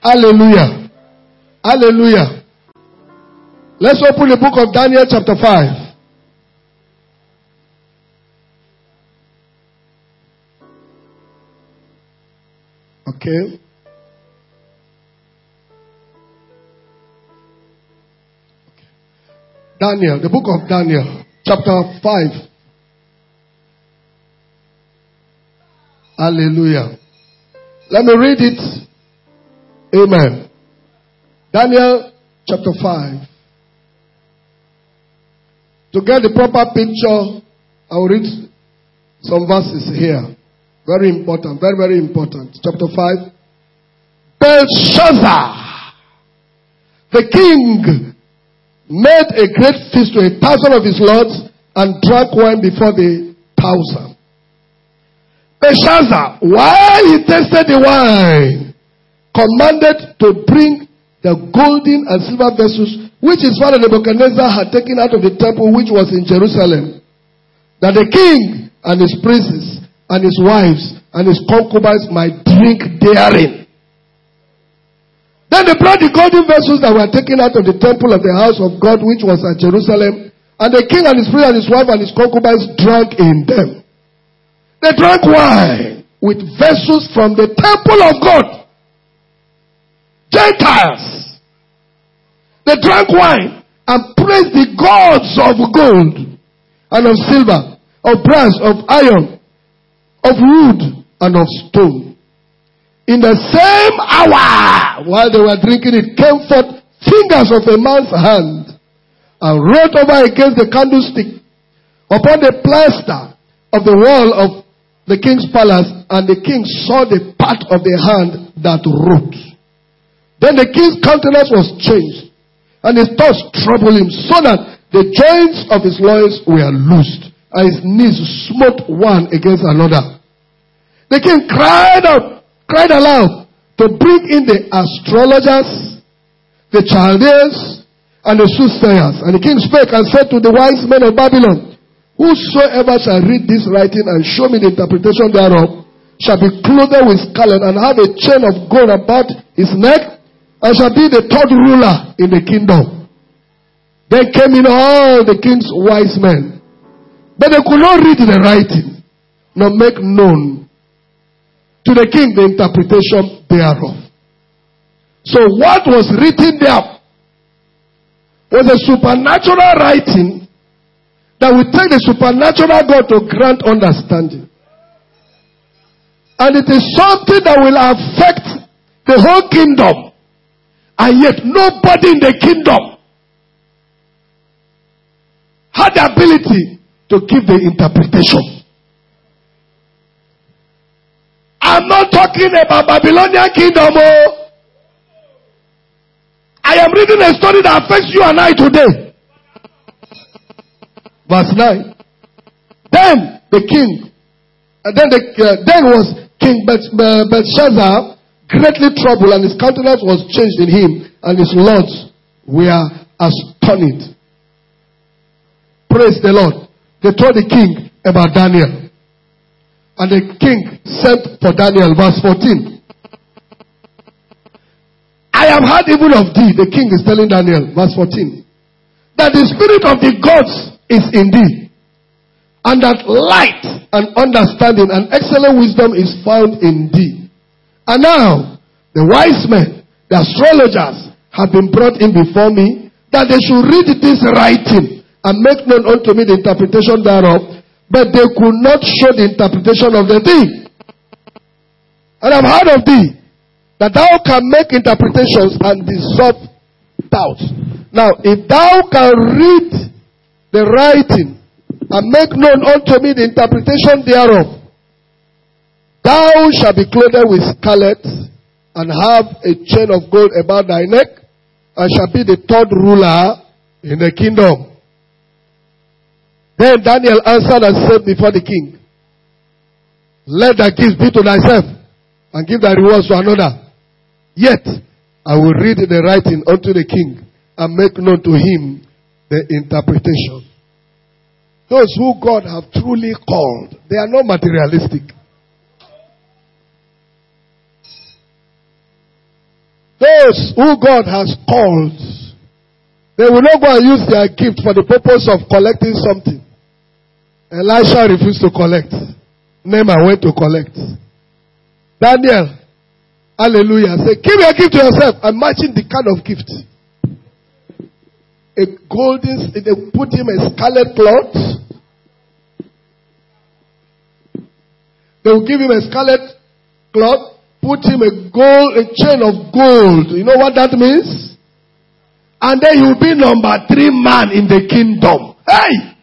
Hallelujah. Hallelujah. Let's open the book of Daniel chapter 5. Okay. Daniel, the book of Daniel, chapter 5. Hallelujah. Let me read it. Amen. Daniel chapter 5. To get the proper picture, I will read some verses here. Very important, very, very important. Chapter 5. Belshazzar, the king, made a great feast to 1,000 of his lords and drank wine before the 1,000. Belshazzar, while he tasted the wine, commanded to bring the golden and silver vessels which his father Nebuchadnezzar had taken out of the temple which was in Jerusalem, that the king and his princes and his wives and his concubines might drink therein. Then they brought the golden vessels that were taken out of the temple of the house of God which was at Jerusalem, and the king and his prince and his wife and his concubines drank in them. They drank wine with vessels from the temple of God. Gentiles. They drank wine and praised the gods of gold and of silver, of brass, of iron, of wood, and of stone. In the same hour, while they were drinking it, came forth fingers of a man's hand and wrote over against the candlestick upon the plaster of the wall of the king's palace, and the king saw the part of the hand that wrote. Then the king's countenance was changed, and his thoughts troubled him, so that the joints of his loins were loosed, and his knees smote one against another. The king cried aloud to bring in the astrologers, the Chaldeans, and the soothsayers. And the king spake and said to the wise men of Babylon, whosoever shall read this writing and show me the interpretation thereof shall be clothed with scarlet and have a chain of gold about his neck, and shall be the third ruler in the kingdom. Then came in all the king's wise men, but they could not read the writing, nor make known to the king the interpretation thereof. So what was written there was a supernatural writing that will take the supernatural God to grant understanding. And it is something that will affect the whole kingdom. And yet nobody in the kingdom had the ability to give the interpretation. I'm not talking about Babylonian kingdom. I am reading a story that affects you and I today. Verse 9. Then the king, then was King Belshazzar greatly troubled, and his countenance was changed in him, and his lords were astonished. Praise the Lord. They told the king about Daniel. And the king sent for Daniel, verse 14. I have heard even of thee, the king is telling Daniel, verse 14, that the spirit of the gods is in thee, and that light and understanding and excellent wisdom is found in thee. And now, the wise men, the astrologers, have been brought in before me, that they should read this writing and make known unto me the interpretation thereof, but they could not show the interpretation of the thing. And I've heard of thee, that thou can make interpretations and dissolve doubts. Now, if thou can read the writing and make known unto me the interpretation thereof, thou shalt be clothed with scarlet and have a chain of gold about thy neck, and shalt be the third ruler in the kingdom. Then Daniel answered and said before the king, let thy gifts be to thyself, and give thy rewards to another. Yet I will read the writing unto the king, and make known to him the interpretation. Those who God have truly called, they are not materialistic. Those who God has called, they will not go and use their gift for the purpose of collecting something. Elisha refused to collect. Naaman went to collect. Daniel, hallelujah, say, give your gift to yourself. I'm matching the kind of gift. A golden, they put him a scarlet cloth. They will give him a scarlet cloth, put him a chain of gold. You know what that means? And then he will be number 3 man in the kingdom. Hey!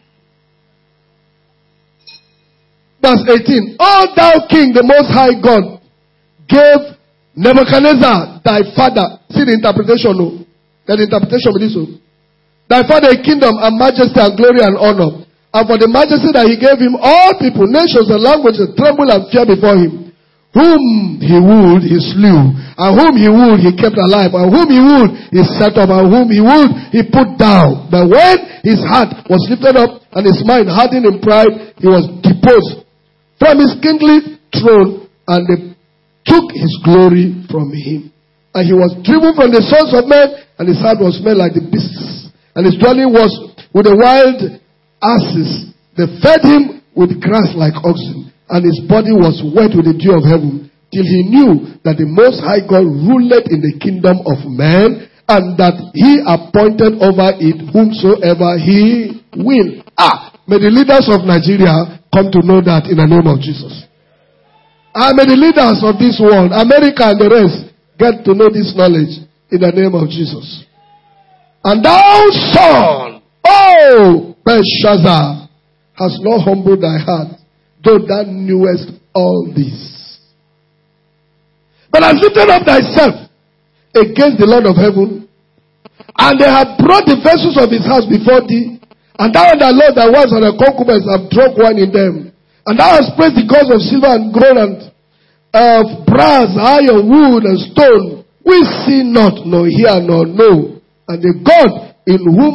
Verse 18. O thou king, the most high God, gave Nebuchadnezzar, thy father. See the interpretation, no? The interpretation of this one. Thy father a kingdom and majesty and glory and honor. And for the majesty that he gave him, all people, nations and languages tremble and fear before him. Whom he would, he slew. And whom he would, he kept alive. And whom he would, he set up. And whom he would, he put down. But when his heart was lifted up and his mind hardened in pride, he was deposed from his kingly throne, and they took his glory from him. And he was driven from the sons of men, and his heart was made like the beasts. And his dwelling was with the wild asses. They fed him with grass like oxen, and his body was wet with the dew of heaven, till he knew that the Most High God ruled in the kingdom of man, and that he appointed over it whomsoever he will. May the leaders of Nigeria come to know that in the name of Jesus. And may the leaders of this world, America and the rest, get to know this knowledge in the name of Jesus. And thou, son, O Belshazzar, hast not humbled thy heart, though thou knewest all this. But hast lifted up thyself against the Lord of heaven, and they have brought the vessels of his house before thee, and thou and thy Lord, thy wives and thy concubines have drunk wine in them. And thou hast praised the gods of silver and gold and of brass, iron, wood, and stone. We see not, nor hear, nor know. And the God in whose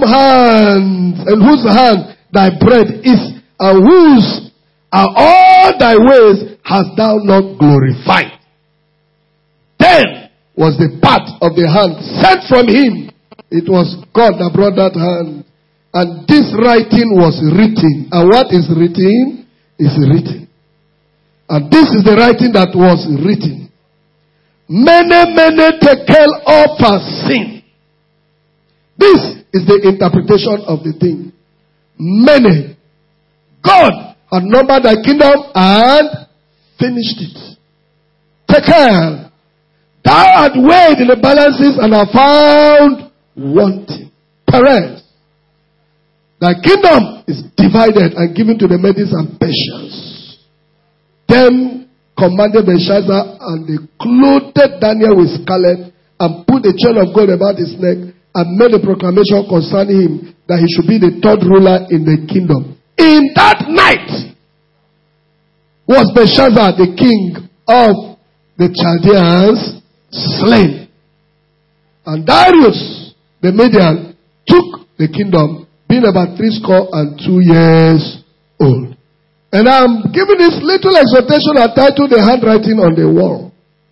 hand thy bread is, and whose are all thy ways, hast thou not glorified. Then was the part of the hand sent from him. It was God that brought that hand. And this writing was written. And what is written is written. And this is the writing that was written. Mene tekel opa sin. This is the interpretation of the thing. Mene. God had numbered thy kingdom and finished it. Tekel. Thou art weighed in the balances and are found wanting. Perez. Thy kingdom is divided and given to the Medes and Persians. Then commanded Belshazzar, and they clothed Daniel with scarlet and put a chain of gold about his neck and made a proclamation concerning him that he should be the third ruler in the kingdom. In that night was Belshazzar, the king of the Chaldeans, slain. And Darius, the Median, took the kingdom, being about 62 years old. And I'm giving this little exhortation entitled The Handwriting on the Wall.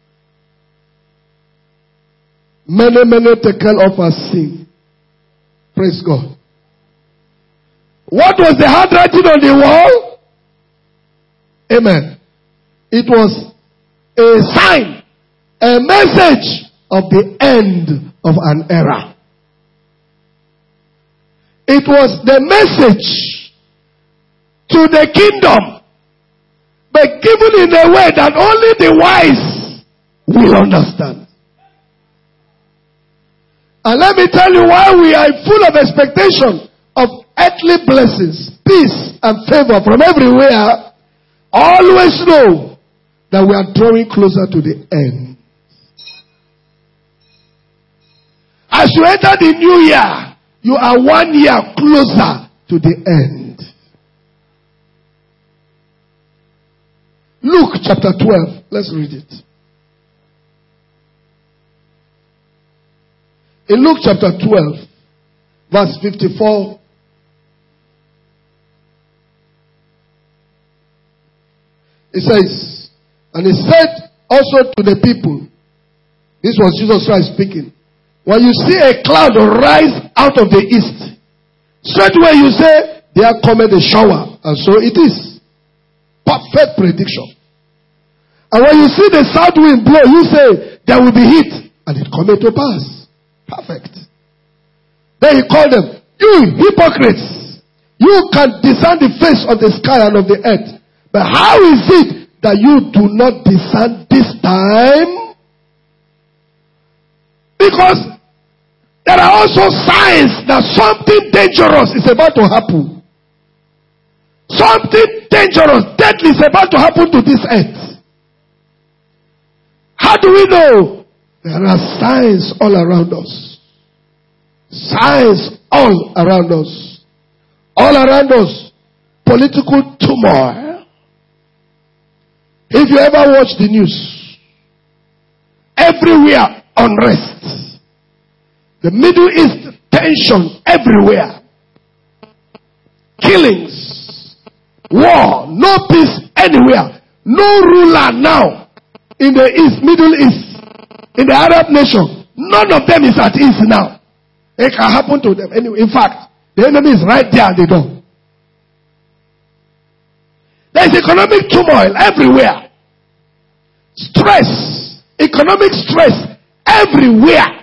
Many tekel of us sin. Praise God. What was the handwriting on the wall? Amen. It was a sign, a message of the end of an era. It was the message to the kingdom, but given in a way that only the wise will understand. And let me tell you why we are full of expectation of earthly blessings, peace and favor from everywhere. Always know that we are drawing closer to the end. As you enter the new year, you are 1 year closer to the end. Luke chapter 12. Let's read it. In Luke chapter 12, verse 54. It says, and he said also to the people, This was Jesus Christ speaking. When you see a cloud rise out of the east, straightway you say, there cometh a shower. And so it is. Perfect prediction. And when you see the south wind blow, you say, there will be heat. And it cometh to pass. Perfect. Then he called them, you hypocrites, you can discern the face of the sky and of the earth. But how is it that you do not discern this time? Because there are also signs that something dangerous is about to happen. Something dangerous, deadly is about to happen to this earth. How do we know? There are signs all around us. Signs all around us. All around us. Political turmoil. If you ever watch the news, everywhere unrest. The Middle East tension everywhere. Killings. War. No peace anywhere. No ruler now in the East, Middle East, in the Arab nation. None of them is at ease now. It can happen to them anyway. In fact, the enemy is right there at the door. There is economic turmoil everywhere. Stress. Economic stress everywhere.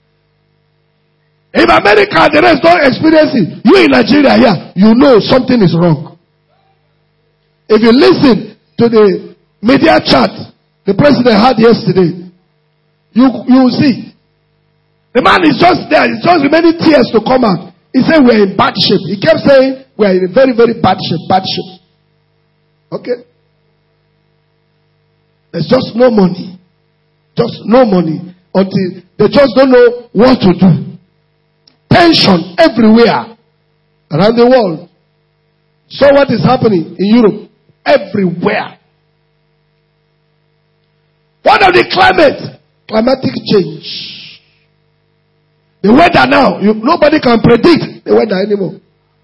If America and the rest don't experience it, you in Nigeria here, you know something is wrong. If you listen to the media chat the president had yesterday, you will see. The man is just there. It's just remaining tears to come out. He said we're in bad shape. He kept saying we're in a very, very bad shape. Bad shape. Okay? There's just no money. Just no money. Until they just don't know what to do. Tension everywhere. Around the world. So what is happening in Europe? Everywhere. What of the climate? Climatic change. The weather now, nobody can predict the weather anymore.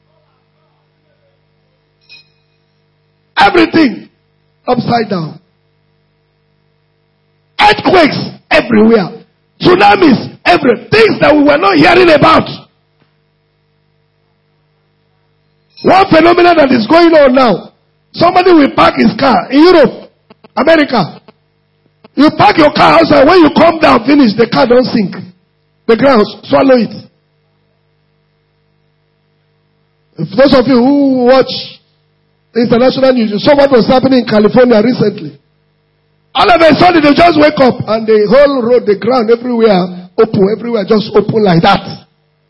Everything upside down. Earthquakes everywhere. Tsunamis everywhere. Things that we were not hearing about. One phenomenon that is going on now. Somebody will park his car in Europe, America. You park your car outside. When you come down, finish, the car don't sink. The ground, swallow it. If those of you who watch international news, you saw what was happening in California recently. All of a sudden, they just wake up and the whole road, the ground, everywhere, open, everywhere just open like that.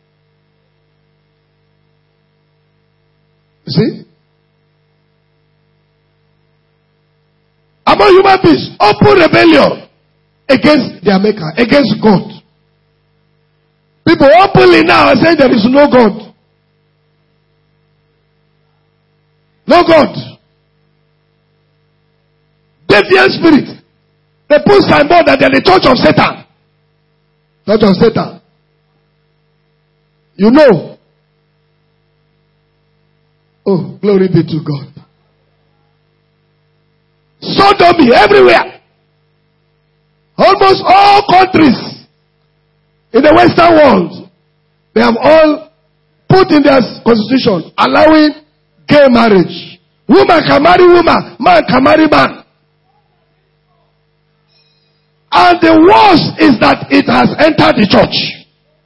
You see? Among human beings, open rebellion against their maker, against God. People openly now are saying there is no God. No God. Deviant spirit. They put signboard that they are the church of Satan. Church of Satan. You know. Oh, glory be to God. Sodomy everywhere. Almost all countries in the Western world, they have all put in their constitution allowing gay marriage. Woman can marry woman, man can marry man. And the worst is that it has entered the church.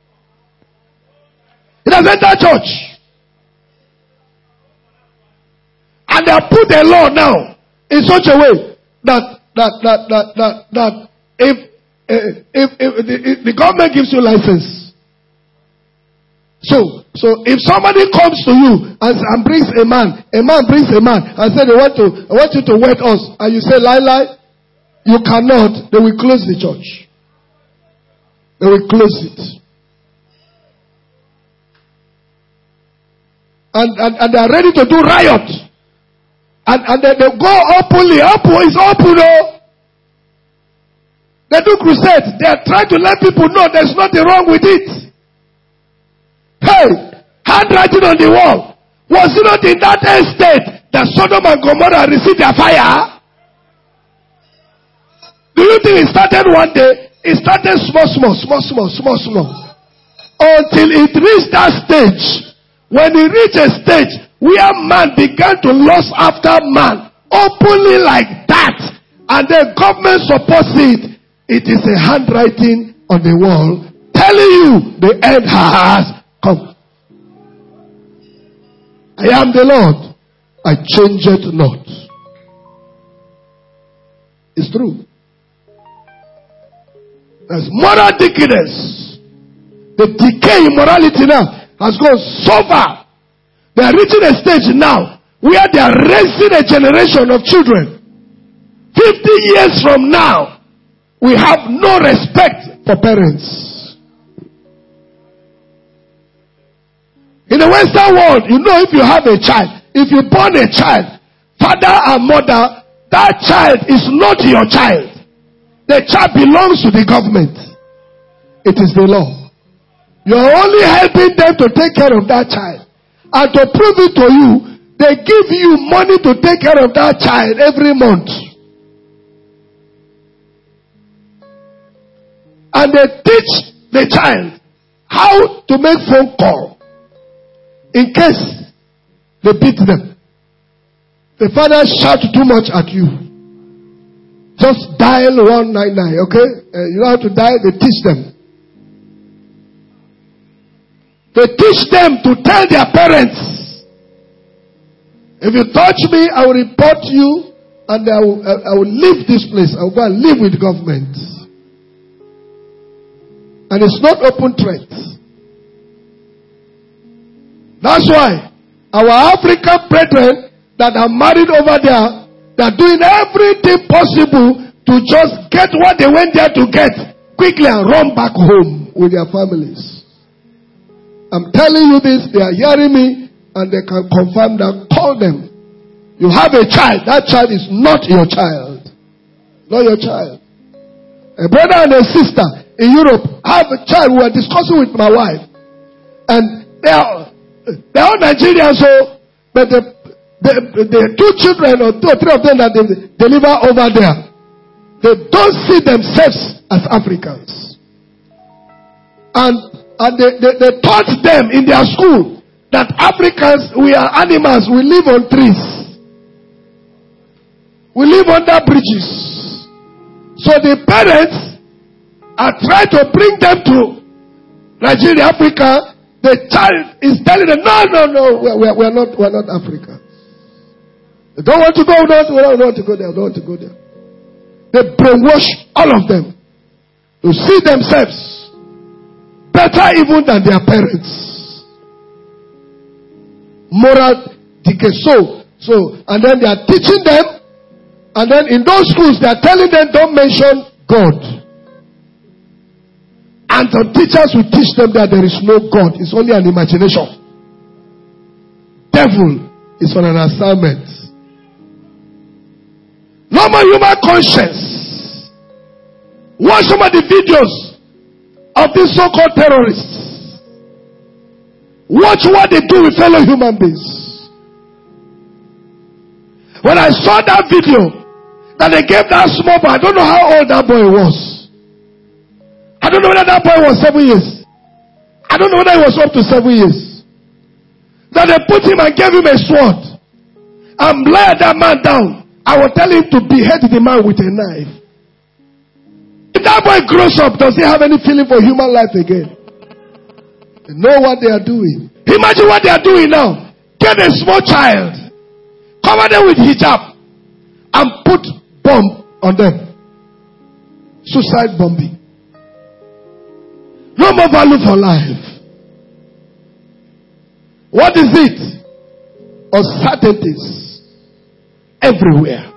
It has entered church. And they have put a law now in such a way that if the government gives you license, so if somebody comes to you and brings a man brings a man and says I want you to wed us, and you say lie, you cannot, they will close the church. They will close it. And they are ready to do riot. And they go openly. It's open. They do crusades. They are trying to let people know there's nothing wrong with it. Hey, handwriting on the wall. Was it not in that estate that Sodom and Gomorrah received their fire? Do you think it started one day? It started small. Until it reached that stage. When it reached a stage where man began to lust after man openly like that, and the government supports it, it is a handwriting on the wall telling you the end has come. I am the Lord, I change it not. It's true. There's moral decadence. The decay in morality now has gone so far. They are reaching a stage now where they are raising a generation of children. 50 years from now, we have no respect for parents. In the Western world, you know, if you have a child, if you born a child, father and mother, that child is not your child. The child belongs to the government. It is the law. You are only helping them to take care of that child. And to prove it to you, they give you money to take care of that child every month. And they teach the child how to make phone call in case they beat them. The father shout too much at you. Just dial 199, okay? You know how to dial? They teach them. They teach them to tell their parents, if you touch me, I will report you and I will leave this place. I will go and live with government. And it's not open threat. That's why our African brethren that are married over there, they are doing everything possible to just get what they went there to get quickly and run back home with their families. I'm telling you this, they are hearing me and they can confirm that. Call them. You have a child. That child is not your child. Not your child. A brother and a sister in Europe have a child. We were discussing with my wife. And they are all Nigerians, so, but the two children or two or three of them that they deliver over there, they don't see themselves as Africans. And they taught them in their school that Africans, we are animals, we live on trees. We live under bridges. So the parents are trying to bring them to Nigeria, Africa. The child is telling them, no, we're not Africans. They don't want to go, we don't want to go there. They brainwash all of them to see themselves better even than their parents. Moral decay. So, and then they are teaching them, and then in those schools they are telling them don't mention God. And the teachers will teach them that there is no God. It's only an imagination. Devil is on an assignment. No more human conscience. Watch some of the videos of these so-called terrorists. Watch what they do with fellow human beings. When I saw that video that they gave that small boy, I don't know how old that boy was. I don't know whether that boy was 7 years. I don't know whether he was up to 7 years. That they put him and gave him a sword and laid that man down. I will tell him to behead the man with a knife. If that boy grows up, does he have any feeling for human life again? They know what they are doing. Imagine what they are doing now. Get a small child, cover them with hijab, and put bomb on them. Suicide bombing. No more value for life. What is it? Uncertainties everywhere.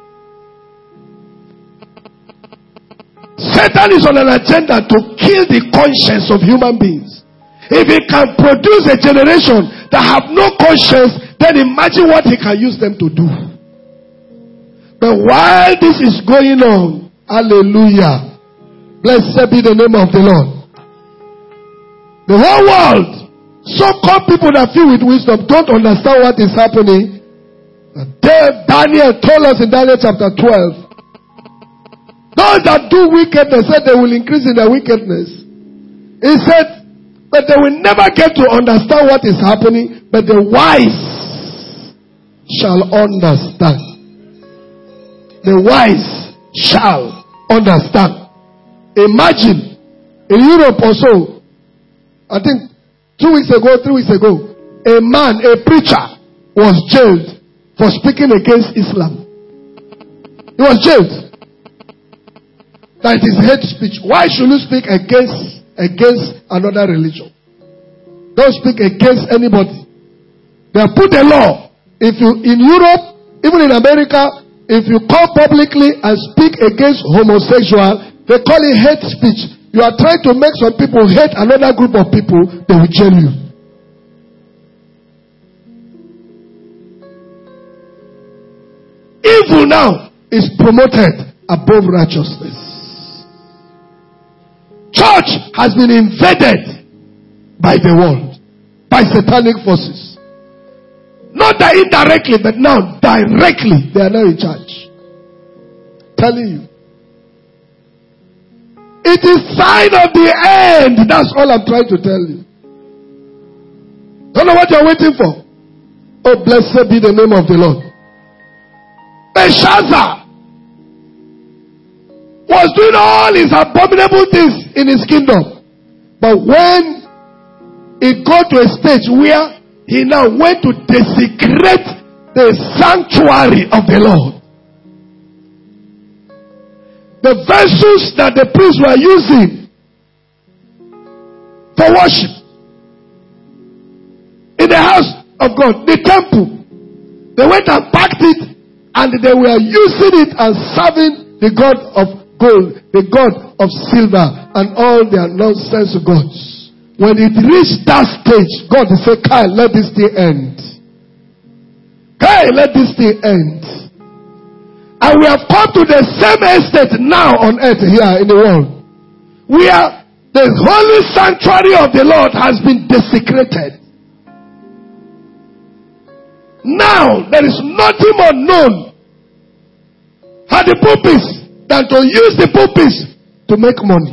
Satan is on an agenda to kill the conscience of human beings. If he can produce a generation that have no conscience, then imagine what he can use them to do. But while this is going on, hallelujah, blessed be the name of the Lord. The whole world, so-called people that feel with wisdom, don't understand what is happening. Daniel told us in Daniel chapter 12 Those that do wickedness said they will increase in their wickedness. He said, but they will never get to understand what is happening, but the wise shall understand. The wise shall understand. Imagine, in Europe also, I think 3 weeks ago, a man, a preacher, was jailed for speaking against Islam. He was jailed. That is hate speech. Why should you speak against another religion? Don't speak against anybody. They have put a law. If you, in Europe, even in America, if you come publicly and speak against homosexual, they call it hate speech. You are trying to make some people hate another group of people, they will jail you. Evil now is promoted above righteousness. Church has been invaded by the world, by satanic forces. Not that indirectly, but now directly, they are now in charge. Telling you. It is sign of the end. That's all I'm trying to tell you. Don't know what you're waiting for. Oh, blessed be the name of the Lord. Belshazzar was doing all his abominable things in his kingdom. But when it got to a stage where he now went to desecrate the sanctuary of the Lord. The vessels that the priests were using for worship in the house of God, the temple, they went and packed it and they were using it and serving the God of gold, the God of silver, and all their nonsense gods. When it reached that stage, God will say, Kai, let this thing end. Kai, let this thing end. And we have come to the same estate now on earth here in the world, where the holy sanctuary of the Lord has been desecrated. Now, there is nothing more known at the pulpits than to use the pulpits to make money.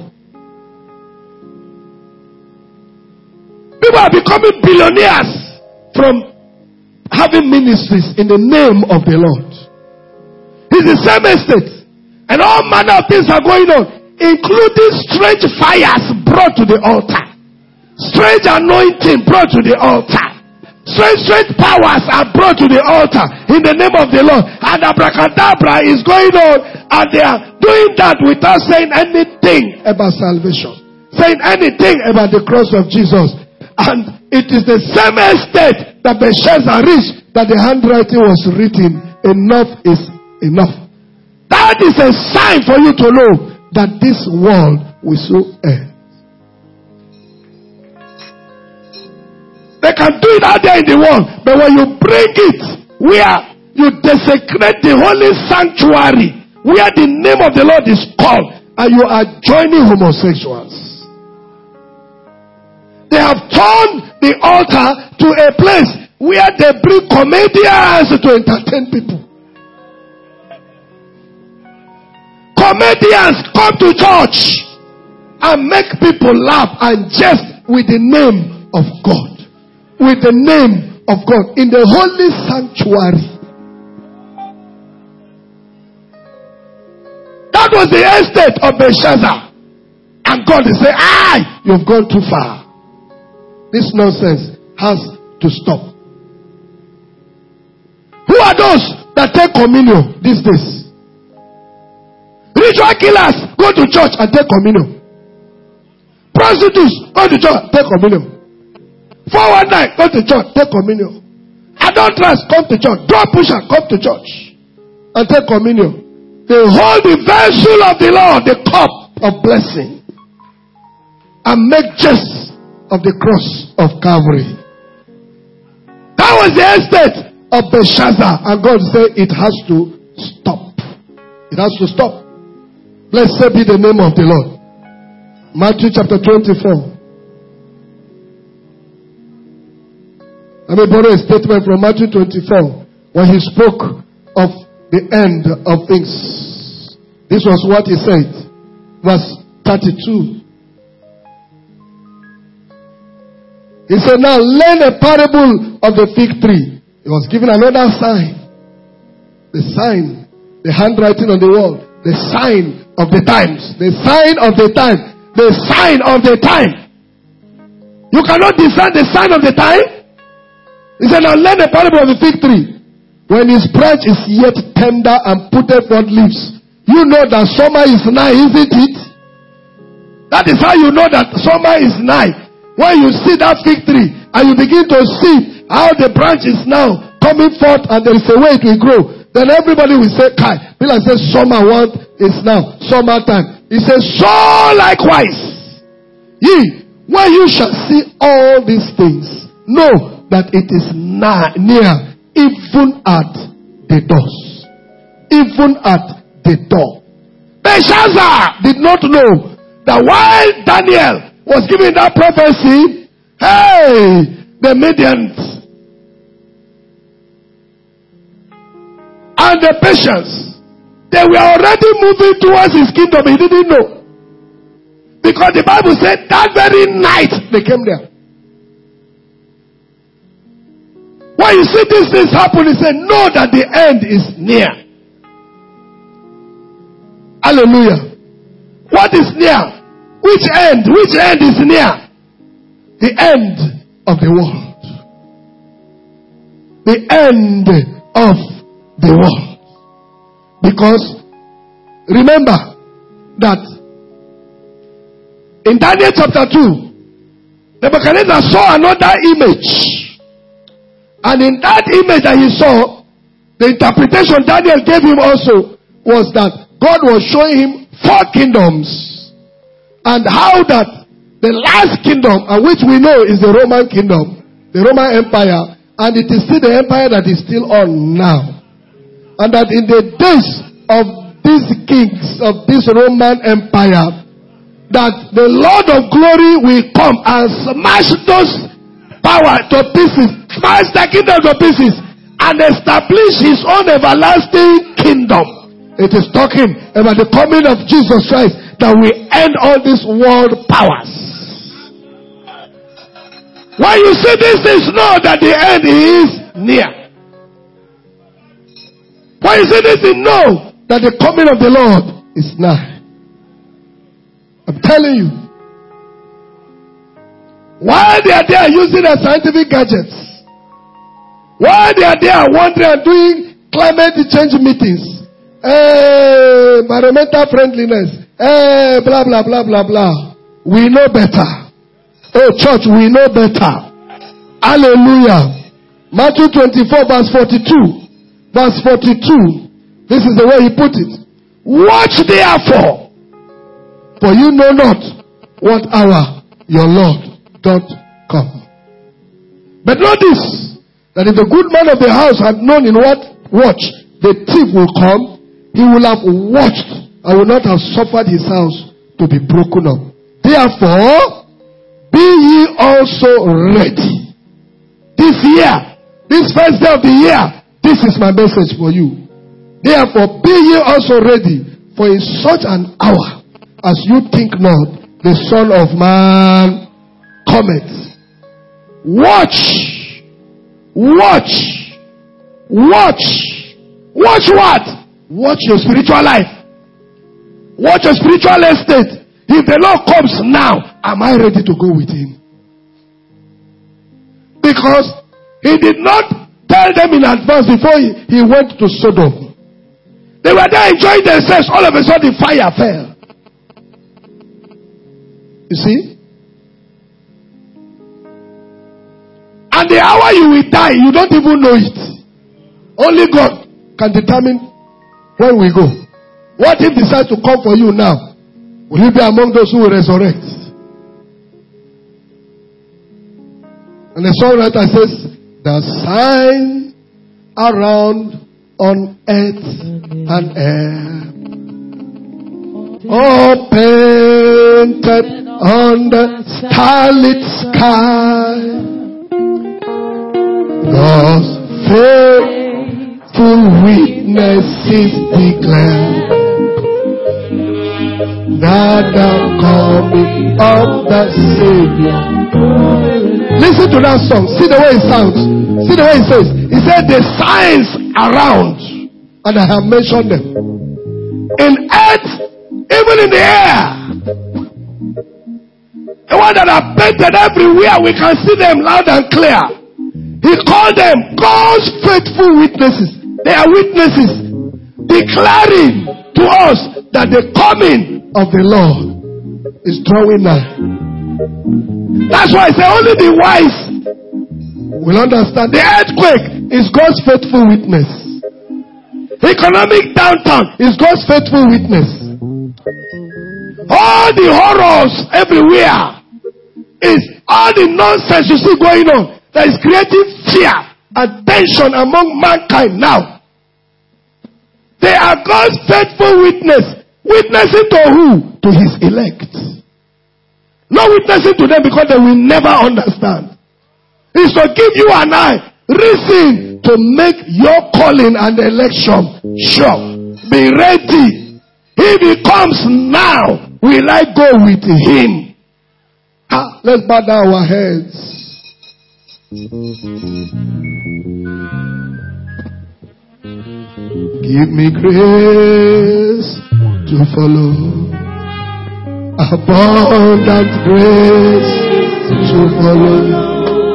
People are becoming billionaires from having ministries in the name of the Lord. It's the same estate. And all manner of things are going on, including strange fires brought to the altar. Strange anointing brought to the altar. Strange powers are brought to the altar in the name of the Lord. And abracadabra is going on, and they are doing that without saying anything about salvation, saying anything about the cross of Jesus. And it is the same estate that Belshazzar reached that the handwriting was written, enough is enough. That is a sign for you to know that this world will soon end. They can do it out there in the world, but when you bring it where you desecrate the holy sanctuary, where the name of the Lord is called, and you are joining homosexuals. They have turned the altar to a place where they bring comedians to entertain people. Comedians come to church and make people laugh and jest with the name of God. With the name of God in the holy sanctuary. That was the estate of Belshazzar. And God will say, you've gone too far. This nonsense has to stop. Who are those that take communion these days? Ritual killers go to church and take communion. Prostitutes go to church, take communion. 419 go to church, take communion. Adulterers come to church. Drug pusher come to church and take communion. They hold the vessel of the Lord, the cup of blessing, and make jest of the cross of Calvary. That was the estate of Belshazzar, and God said it has to stop. It has to stop. Blessed be the name of the Lord. Matthew chapter 24. Let me borrow a statement from Matthew 24 when he spoke of the end of things. This was what he said. Verse 32. He said, now learn a parable of the fig tree. He was given another sign. The sign, the handwriting on the wall. The sign of the times. The sign of the time. The sign of the time. You cannot discern the sign of the time. He said, now learn a parable of the fig tree. When his branch is yet tender and putteth forth leaves, you know that summer is nigh, isn't it? That is how you know that summer is nigh. When you see that fig tree and you begin to see how the branch is now coming forth and there is a way it will grow, then everybody will say, Kai. People say summer one is now, summertime. He says, so likewise, ye, when you shall see all these things, know that it is near, even at the doors. Even at the door. Belshazzar did not know that while Daniel was giving that prophecy, hey, the Medians and the Persians, they were already moving towards his kingdom. He didn't know. Because the Bible said that very night they came there. When you see these things happen, he said, know that the end is near. Hallelujah. What is near? Which end? Which end is near? The end of the world. The end of the world. Because remember that in Daniel chapter 2, Nebuchadnezzar saw another image. And in that image that he saw, the interpretation Daniel gave him also was that God was showing him 4 kingdoms. And how that the last kingdom, and which we know is the Roman kingdom, the Roman Empire, and it is still the empire that is still on now. And that in the days of these kings of this Roman Empire, that the Lord of glory will come and smash those power to pieces, smash the kingdom to pieces, and establish his own everlasting kingdom. It is talking about the coming of Jesus Christ that will end all these world powers. When you see these things, know that the end is near. When you see this thing, know that the coming of the Lord is nigh. I'm telling you. While they are there using their scientific gadgets, while they are there wandering and doing climate change meetings, environmental friendliness, blah, blah, blah, blah, blah. We know better. Oh, church, we know better. Hallelujah. Matthew 24 verse 42. Verse 42. This is the way he put it. Watch therefore, for you know not what hour your Lord doth come. But know this, that if the good man of the house had known in what watch the thief will come, he will have watched and will not have suffered his house to be broken up. Therefore, be ye also ready. This year, this first day of the year, this is my message for you. Therefore, be ye also ready, for in such an hour as you think not, the Son of Man cometh. Watch. Watch. Watch. Watch what? Watch your spiritual life. Watch your spiritual estate. If the Lord comes now, am I ready to go with him? Because he did not tell them in advance before he went to Sodom. They were there enjoying themselves. All of a sudden, fire fell. You see? And the hour you will die, you don't even know it. Only God can determine when we go. What if he decides to come for you now? Will you be among those who will resurrect? And the songwriter says, the sign around on earth and air, all painted on the starlit sky, God's faithful witnesses declare that the coming of the Savior. Listen to that song. See the way it sounds. See the way it says. He said the signs around, and I have mentioned them. In earth, even in the air. The one that are painted everywhere, we can see them loud and clear. He called them God's faithful witnesses. They are witnesses declaring to us that the coming of the Lord is drawing nigh. That's why I say only the wise will understand. The earthquake is God's faithful witness. Economic downturn is God's faithful witness. All the horrors everywhere is all the nonsense you see going on that is creating fear and tension among mankind now. They are God's faithful witness. Witnessing to who? To his elect. Not witnessing to them because they will never understand. It's to give you and I reason to make your calling and election sure. Be ready. If he comes now, will I go with him? Let's bow down our heads. Give me grace to follow. Abundant grace to follow.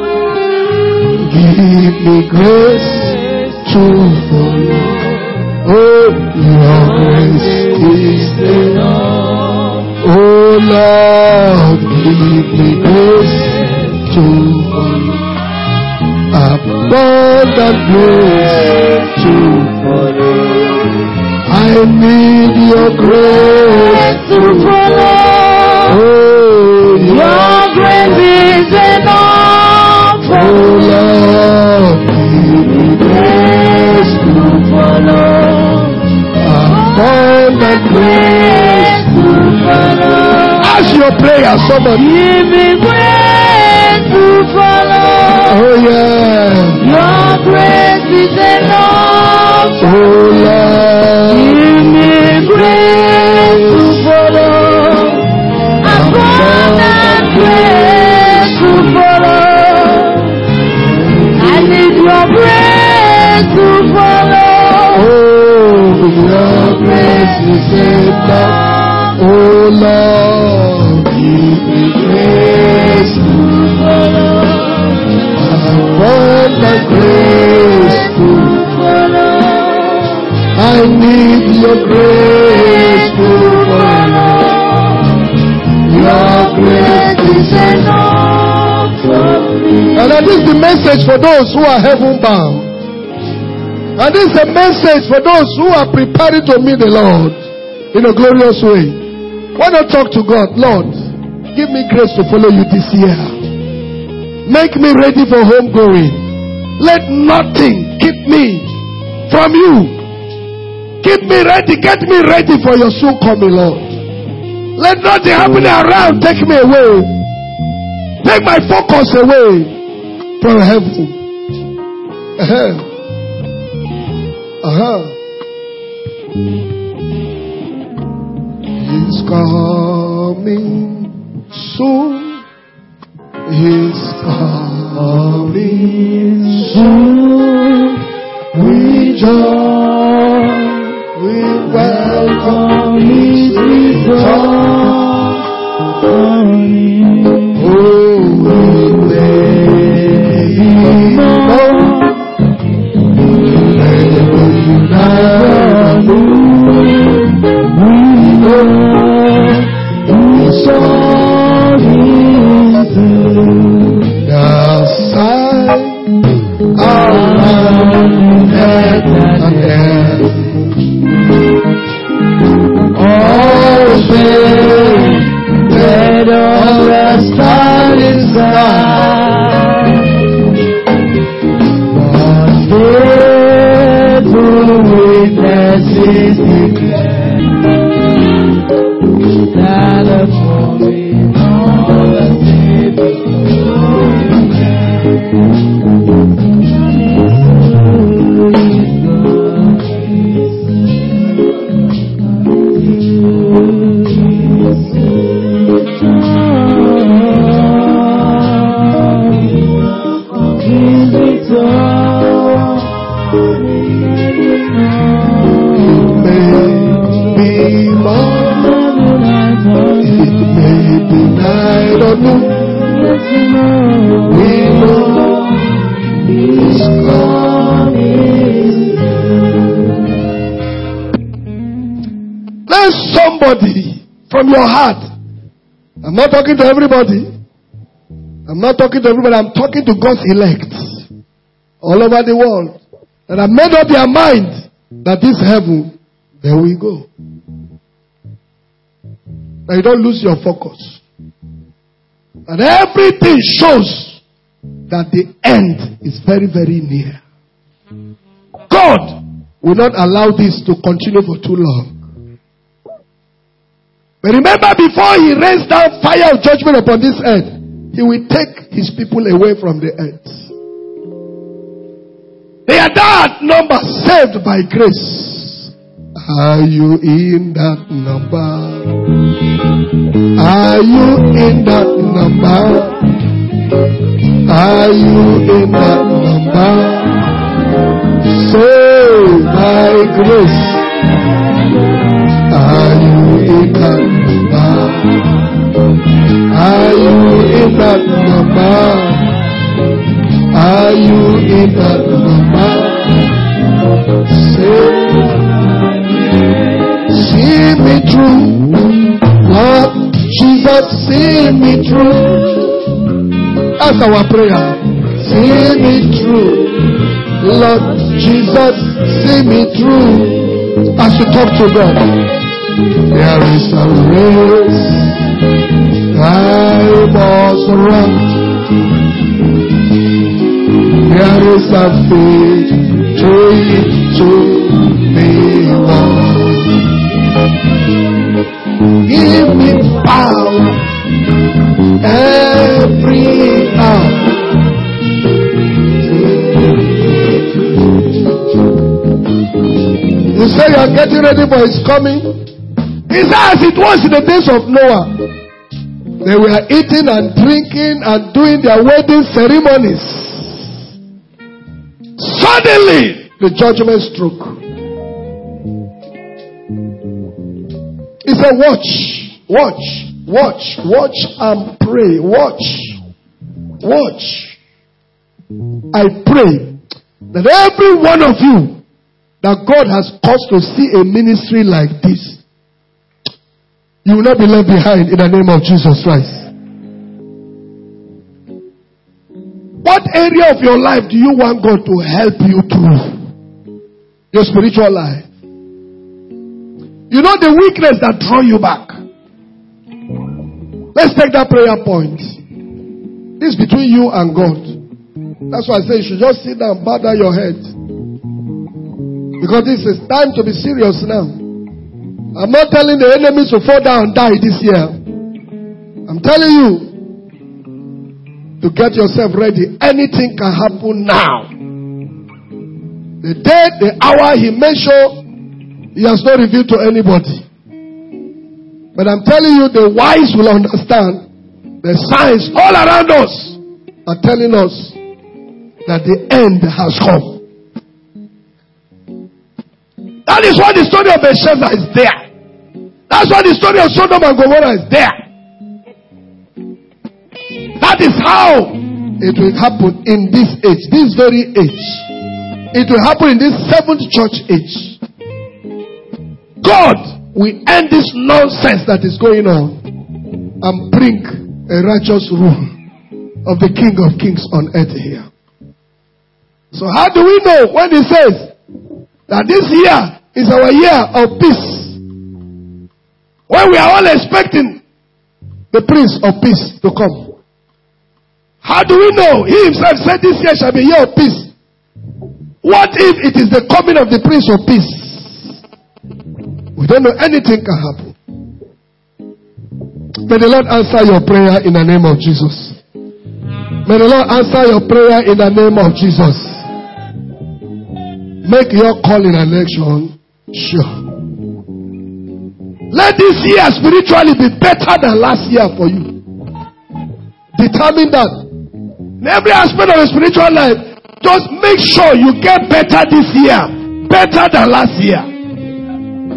Give me grace to follow. Oh, your grace is enough. Oh Lord, give me grace to follow. Abundant grace to follow. I need your grace to follow. Oh, your grace is enough. Oh Lord, give me grace to follow. Abundant grace to follow. Ask your prayer, somebody. Give me grace to follow. Oh yeah. Your grace is enough. Oh Lord, give me grace to follow. Abundant grace to follow. I need your grace to follow. Oh, your grace is enough. Oh Lord, give me grace to follow. Abundant grace to follow. I need your grace to follow. Your grace is enough for me. And that is the message for those who are heaven bound. And this is a message for those who are preparing to meet the Lord in a glorious way. Why not talk to God? Lord, give me grace to follow you this year. Make me ready for home going. Let nothing keep me from you. Keep me ready. Get me ready for your soon coming, Lord. Let nothing happening around take me away. Take my focus away from heaven. He's coming soon. He's coming soon. We joy, we welcome His return. Oh, we wait for we know we saw Him through the sign around heaven and earth. All faith that all rest on inside. But faithful witnesses declare that the coming of the Savior is new. We know His God is new. Let somebody from your heart. I'm not talking to everybody. I'm talking to God's elect all over the world that have made up their mind that this heaven, there we go. That you don't lose your focus. And everything shows that the end is very, very near. God will not allow this to continue for too long. But remember, before He rains down fire of judgment upon this earth, He will take His people away from the earth. They are that number saved by grace. Are you in that number? Are you in that number? Are you in that number? Saved by grace. Are you in that number? Are you in that number? Are you in that number? See me through, Lord Jesus, see me through. That's our prayer. See me through, Lord Jesus, see me through. As you talk to God, there is a race I must run. There is a victory to be won. Give me power every hour. You say you are getting ready for His coming. It's as it was in the days of Noah. They were eating and drinking and doing their wedding ceremonies. Suddenly, the judgment struck. He said, watch and pray. Watch. I pray that every one of you that God has caused to see a ministry like this, you will not be left behind in the name of Jesus Christ. What area of your life do you want God to help you through? Your spiritual life. You know the weakness that draw you back. Let's take that prayer point. This is between you and God. That's why I say you should just sit down, bow down your head. Because this is time to be serious now. I'm not telling the enemies to fall down and die this year. I'm telling you to get yourself ready. Anything can happen now. The day, the hour He made sure He has not revealed to anybody. But I'm telling you, the wise will understand. The signs all around us are telling us that the end has come. That is why the story of Bathsheba is there. That's why the story of Sodom and Gomorrah is there. That is how it will happen in this age, this very age. It will happen in this seventh church age. God will end this nonsense that is going on and bring a righteous rule of the King of Kings on earth here. So how do we know when He says that this year is our year of peace? When we are all expecting the Prince of Peace to come. How do we know? He Himself said this year shall be a year of peace. What if it is the coming of the Prince of Peace? We don't know, anything can happen. May the Lord answer your prayer in the name of Jesus. May the Lord answer your prayer in the name of Jesus. Make your call in election sure. Let this year spiritually be better than last year for you. Determine that. In every aspect of your spiritual life, just make sure you get better this year. Better than last year.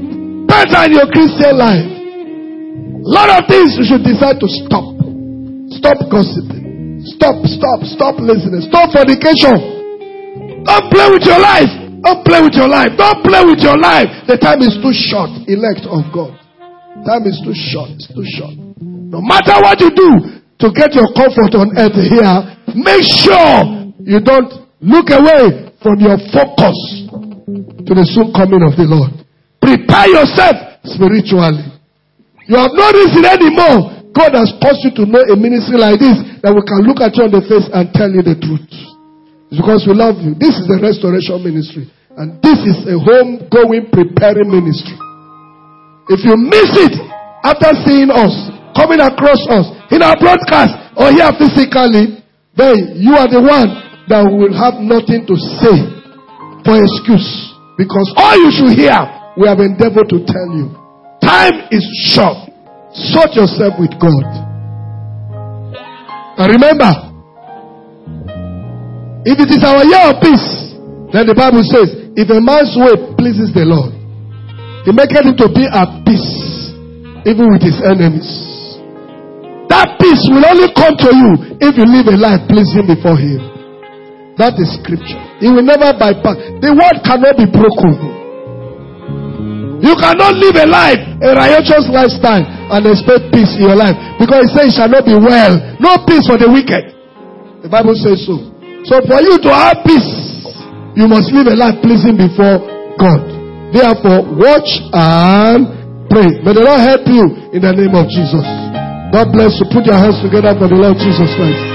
Better in your Christian life. A lot of things you should decide to stop. Stop gossiping. Stop listening. Stop fornication. Don't play with your life. Don't play with your life. Don't play with your life. The time is too short. Elect of God. Time is too short. It's too short. No matter what you do to get your comfort on earth here, make sure you don't look away from your focus to the soon coming of the Lord. Prepare yourself spiritually. You have no reason anymore. God has caused you to know a ministry like this that we can look at you on the face and tell you the truth. It's because we love you. This is a restoration ministry. And this is a home-going, preparing ministry. If you miss it after seeing us, coming across us, in our broadcast, or here physically, then you are the one that will have nothing to say for excuse. Because all you should hear, we have endeavored to tell you. Time is short. Sort yourself with God. And remember, if it is our year of peace, then the Bible says, if a man's way pleases the Lord, he maketh him to be at peace, even with his enemies. That peace will only come to you if you live a life pleasing before him. That is scripture. He will never bypass. The word cannot be broken. You cannot live a life, a righteous lifestyle, and expect peace in your life. Because it says it shall not be well. No peace for the wicked. The Bible says so. So for you to have peace, you must live a life pleasing before God. Therefore, watch and pray. May the Lord help you in the name of Jesus. God bless you. Put your hands together for the Lord Jesus Christ.